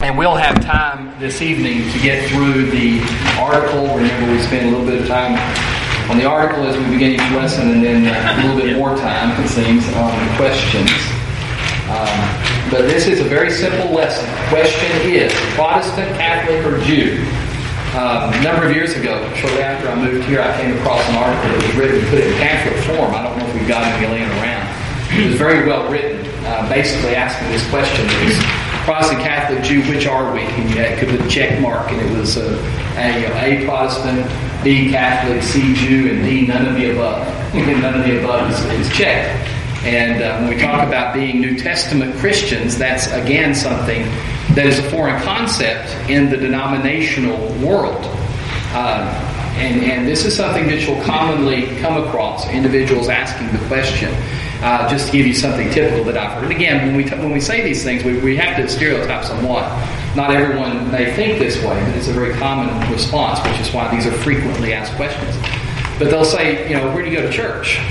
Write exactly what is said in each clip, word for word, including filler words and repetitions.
and we'll have time this evening to get through the article. Remember, we spent a little bit of time on the article as we begin each lesson, and then a little bit more time, it seems, on the questions. Um, but this is a very simple lesson. The question is, Protestant, Catholic, or Jew? Um, a number of years ago, shortly after I moved here, I came across an article that was written, put it in pamphlet form. I don't know if we've got any laying around. It was very well written, uh, basically asking this question. It was Protestant, Catholic, Jew, which are we? And you had, could put a check mark, and it was uh, A, you know, A, Protestant, B, Catholic, C, Jew, and D, none of the above. None of the above is, is checked. And uh, when we talk about being New Testament Christians, that's, again, something that is a foreign concept in the denominational world. Uh, and, and this is something that you'll commonly come across, individuals asking the question. Uh, just to give you something typical that I've heard. And again, when we t- when we say these things, we, we have to stereotype somewhat. Not everyone may think this way, but it's a very common response, which is why these are frequently asked questions. But they'll say, you know, where do you go to church?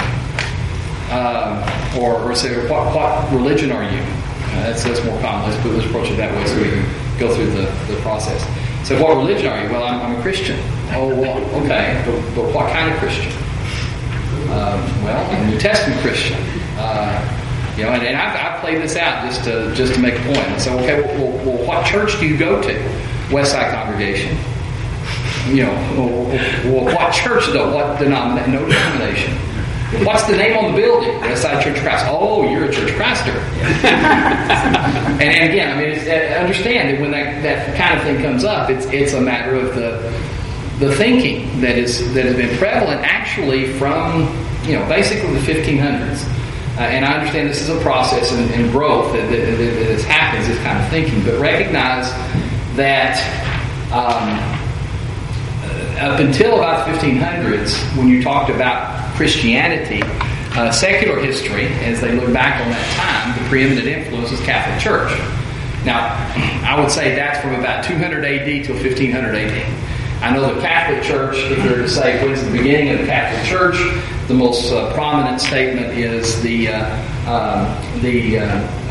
Uh, or, or say, what, what religion are you? Uh, that's, that's more common. Let's, let's approach it that way so we can go through the, the process. So what religion are you? Well, I'm, I'm a Christian. Oh, well, okay. But, but what kind of Christian? Um, well, I'm a New Testament Christian. Uh, you know, and, and I've, I've played this out just to just to make a point. And so, okay, well, well, what church do you go to? Westside Congregation. You know, well, well what church though? What denomination? No denomination. What's the name on the building? Westside Church of Christ. Oh, you're a church pastor. and, and again, I mean, it's, understand that when that, that kind of thing comes up, it's it's a matter of the the thinking that is that has been prevalent actually from, you know, basically the fifteen hundreds. Uh, and I understand this is a process and, and growth that, that, that, that has happened, this kind of thinking. But recognize that um, up until about the fifteen hundreds, when you talked about Christianity, uh, secular history, as they look back on that time, the preeminent influence was Catholic Church. Now, I would say that's from about two hundred A D till fifteen hundred A D. I know the Catholic Church, if you were to say when's the beginning of the Catholic Church, the most uh, prominent statement is the uh, um, the uh,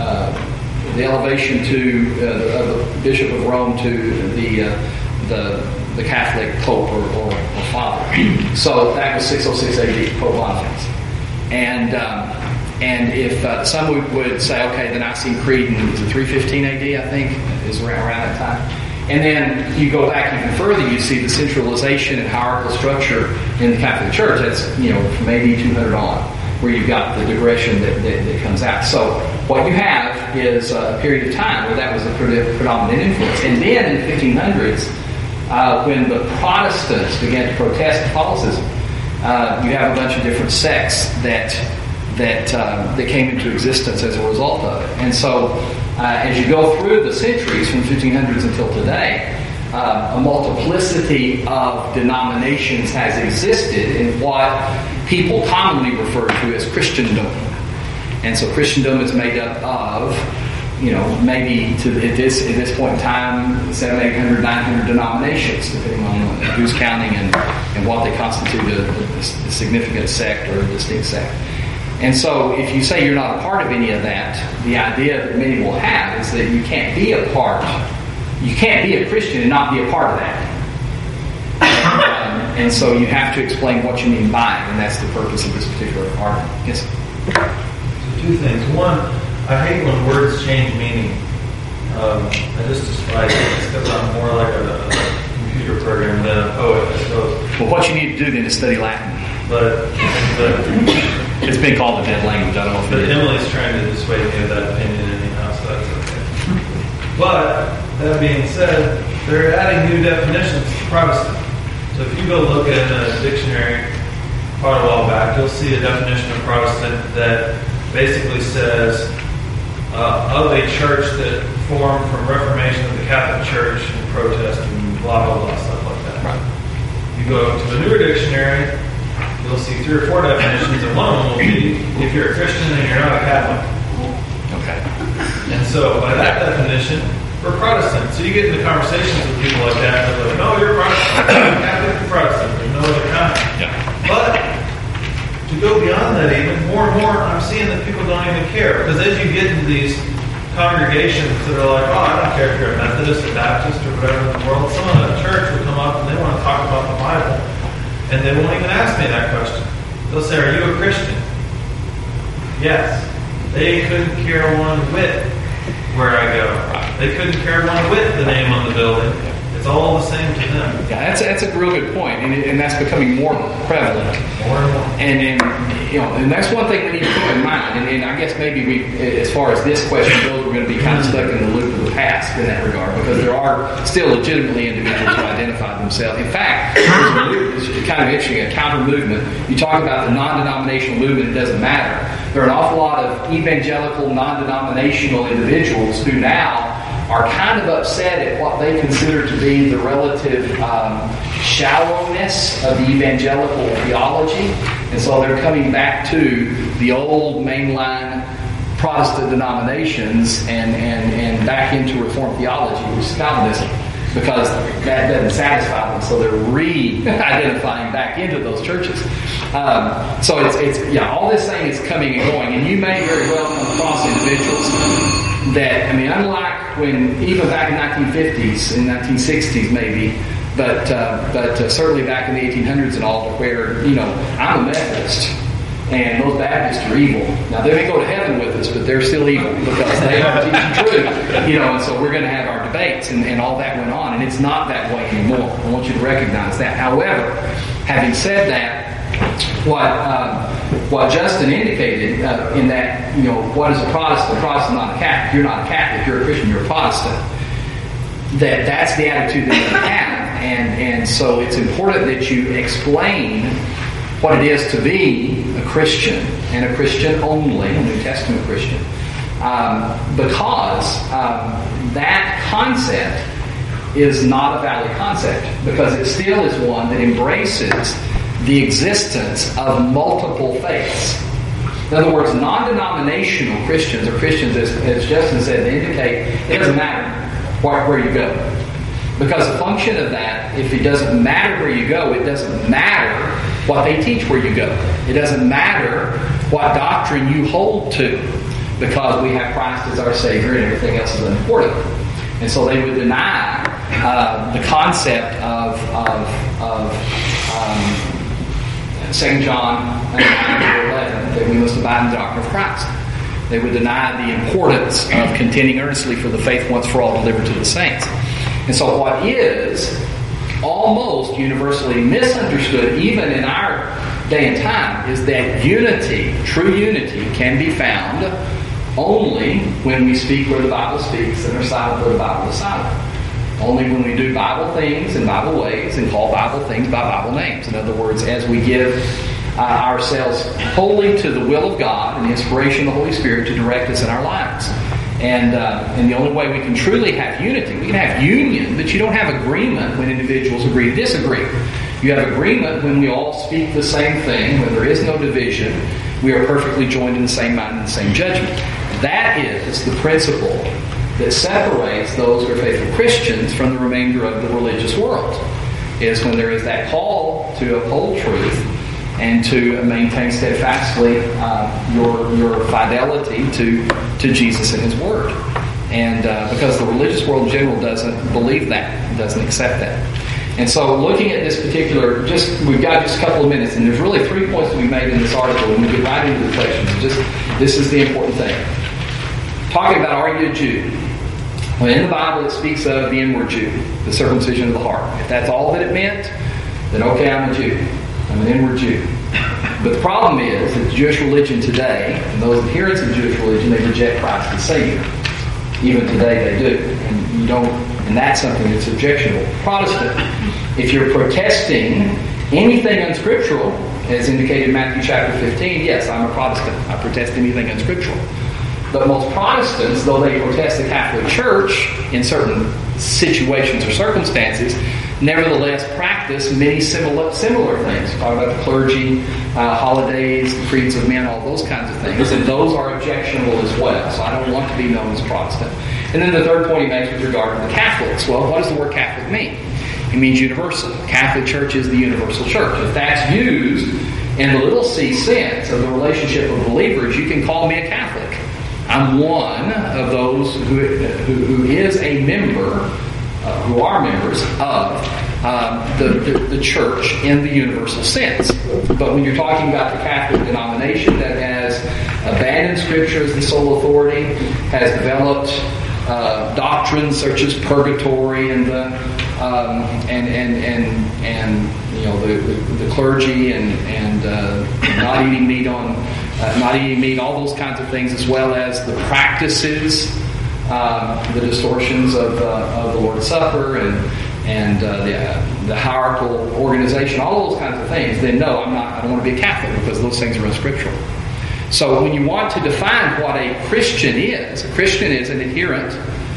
uh, the elevation to uh, the, uh, the Bishop of Rome to the uh, the the Catholic Pope or, or, or Father. So that was six oh six A D, Pope Boniface. And um, and if uh, some would, would say, okay, the Nicene Creed in three fifteen A D, I think, is around, around that time. And then you go back even further, you see the centralization and hierarchical structure in the Catholic Church. That's, you know, from A D two hundred on, where you've got the digression that, that, that comes out. So what you have is a period of time where that was a predominant influence. And then in the fifteen hundreds, uh, when the Protestants began to protest Catholicism, uh, you have a bunch of different sects that that uh, that came into existence as a result of it. And so Uh, as you go through the centuries from fifteen hundreds until today, uh, a multiplicity of denominations has existed in what people commonly refer to as Christendom. And so Christendom is made up of, you know, maybe to at this at this point in time, seven, eight hundred, nine hundred denominations, depending on who's counting and, and what they constitute a, a, a significant sect or a distinct sect. And so if you say you're not a part of any of that, the idea that many will have is that you can't be a part, you can't be a Christian and not be a part of that. And, um, and so you have to explain what you mean by it, and that's the purpose of this particular argument. Yes? So two things. One, I hate when words change meaning. Um, I just despise it because I'm more like a, a computer program than a poet, I suppose. Well, what you need to do then is study Latin. But, but it's been called a dead language. I don't know if But it is. Emily's trying to dissuade me of that opinion anyhow, so that's okay. But, that being said, they're adding new definitions to Protestant. So if you go look at a dictionary quite a while back, you'll see a definition of Protestant that basically says uh, of a church that formed from Reformation of the Catholic Church and protest and blah, blah, blah, stuff like that. Right. You go to a newer dictionary, you'll see three or four definitions, and one of them will be if you're a Christian and you're not a Catholic. Okay. And so, by that definition, we're Protestant. So you get into conversations with people like that, and they're like, no, you're Protestant. I'm Catholic and Protestant. There's no other kind. Yeah. But to go beyond that even, more and more, I'm seeing that people don't even care. Because as you get into these congregations that are like, oh, I don't character of Methodist or Baptist or whatever in the world. Someone at a church will come up and they want to talk about the Bible, and they won't even ask me that question. They'll say, "Are you a Christian?" Yes. They couldn't care one whit where I go. They couldn't care one whit the name on the building. It's all the same to them. Yeah, that's a, that's a real good point, and, and that's becoming more prevalent. More and more. And, and you know, and that's one thing we need to keep in mind. And, and I guess maybe we, as far as this question goes, we're going to be kind of stuck in the loop of the past in that regard, because there are still legitimately individuals who identify themselves. In fact, there's a movement, it's kind of interesting, a counter movement. You talk about the non-denominational movement; it doesn't matter. There are an awful lot of evangelical, non-denominational individuals who now are kind of upset at what they consider to be the relative um, shallowness of the evangelical theology. And so they're coming back to the old mainline Protestant denominations and, and, and back into Reformed theology, which is Calvinism, because that doesn't satisfy them. So they're re-identifying back into those churches. Um, so it's, it's yeah, all this thing is coming and going, and you may very well come across individuals that, I mean, unlike when, even back in nineteen fifties, in nineteen sixties maybe, but uh, but uh, certainly back in the eighteen hundreds and all, where, you know, I'm a Methodist, and those Baptists are evil. Now, they may go to heaven with us, but they're still evil because they are teaching truth, you know, and so we're going to have our debates, and, and all that went on, and it's not that way anymore. I want you to recognize that. However, having said that, what um, what Justin indicated uh, in that, you know, what is a Protestant? A Protestant, not a Catholic. You're not a Catholic. You're a Christian. You're a Protestant. That that's the attitude that you have, and and so it's important that you explain what it is to be a Christian, and a Christian only, a New Testament Christian, um, because um, that concept is not a valid concept, because it still is one that embraces the existence of multiple faiths. In other words, non-denominational Christians, or Christians, as, as Justin said, they indicate it doesn't matter where, where you go. Because the function of that, if it doesn't matter where you go, it doesn't matter what they teach where you go. It doesn't matter what doctrine you hold to, because we have Christ as our Savior and everything else is unimportant. And so they would deny uh, the concept of, of, of um, Second John eleven, that we must abide in the doctrine of Christ. They would deny the importance of contending earnestly for the faith once for all delivered to the saints. And so what is almost universally misunderstood, even in our day and time, is that unity, true unity, can be found only when we speak where the Bible speaks and are silent where the Bible is silent. Only when we do Bible things in Bible ways and call Bible things by Bible names. In other words, as we give uh, ourselves wholly to the will of God and the inspiration of the Holy Spirit to direct us in our lives. And uh, and the only way we can truly have unity, we can have union, but you don't have agreement when individuals agree to disagree. You have agreement when we all speak the same thing, when there is no division. We are perfectly joined in the same mind and the same judgment. That is the principle that separates those who are faithful Christians from the remainder of the religious world, is when there is that call to uphold truth and to maintain steadfastly uh, your your fidelity to to Jesus and His Word. And uh, because the religious world in general doesn't believe that, doesn't accept that. And so looking at this particular, just we've got just a couple of minutes, and there's really three points that we made in this article, and we get right into the questions. Just this is the important thing. Talking about, are you a Jew? Well, in the Bible it speaks of the inward Jew, the circumcision of the heart. If that's all that it meant, then okay, I'm a Jew. I'm an inward Jew. But the problem is that the Jewish religion today, and those adherents of Jewish religion, they reject Christ as Savior. Even today they do. And you don't, and that's something that's objectionable. Protestant, if you're protesting anything unscriptural, as indicated in Matthew chapter fifteen, yes, I'm a Protestant. I protest anything unscriptural. But most Protestants, though they protest the Catholic Church in certain situations or circumstances, nevertheless practice many similar similar things. Talk about the clergy, uh, holidays, the creeds of men, all those kinds of things. And those are objectionable as well. So I don't want to be known as Protestant. And then the third point he makes with regard to the Catholics. Well, what does the word Catholic mean? It means universal. The Catholic Church is the universal church. If that's used in the little c sense of the relationship of believers, you can call me a Catholic. I'm one of those who, who, who is a member, uh, who are members of um, the, the, the church in the universal sense. But when you're talking about the Catholic denomination that has abandoned Scripture as the sole authority, has developed uh, doctrines such as purgatory and the um, and and and and you know the, the, the clergy and and uh, not eating meat on uh, not eating meat, all those kinds of things, as well as the practices, um, the distortions of uh, of the Lord's Supper and and uh, the uh, the hierarchical organization, all those kinds of things. Then no, I'm not. I don't want to be a Catholic because those things are unscriptural. So when you want to define what a Christian is, a Christian is an adherent,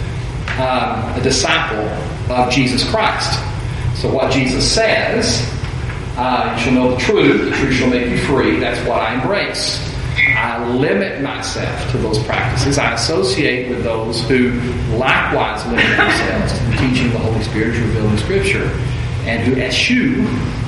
um, a disciple of Jesus Christ. So what Jesus says, uh, you shall know the truth, the truth shall make you free, that's what I embrace. I limit myself to those practices. I associate with those who likewise limit themselves to the teaching of the Holy Spirit revealed in Scripture, and who eschew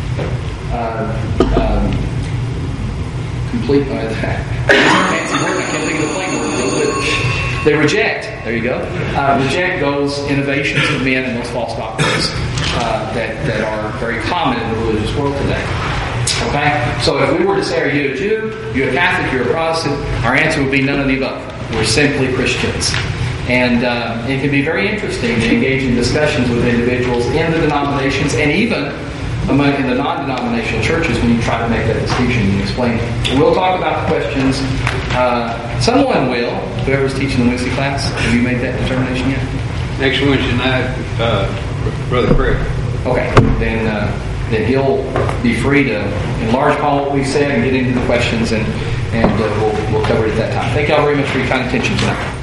uh, um, complete, uh, fancy word, I can't think of the plain word. They reject, there you go, uh, reject those innovations of men and those false doctrines uh, that, that are very common in the religious world today. Okay? So if we were to say, are you a Jew, you're a Catholic, you're a Protestant, our answer would be none of the above. We're simply Christians. And uh, it can be very interesting to engage in discussions with individuals in the denominations and even among in the non-denominational churches when you try to make that distinction and explain it. We'll talk about the questions. Uh, someone will, whoever's teaching the Wednesday class. Have you made that determination yet? Next Wednesday night, uh, Brother Craig. Okay, then uh, then he'll be free to enlarge upon what we said and get into the questions, and, and uh, we'll, we'll cover it at that time. Thank you all very much for your kind attention tonight.